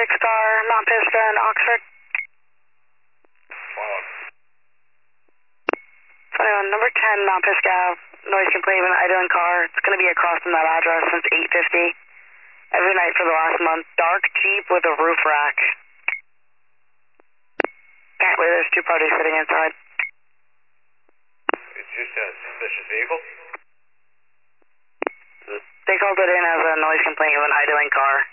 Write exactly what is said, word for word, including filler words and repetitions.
six car, Mount Pisgah and Oxford. Follow. twenty-one, number ten, Mount Pisgah, noise complaint of an idling car. It's going to be across from that address since eight fifty. Every night for the last month. Dark Jeep with a roof rack. Apparently there's two parties sitting inside. It's just a suspicious vehicle? They called it in as a noise complaint of an idling car.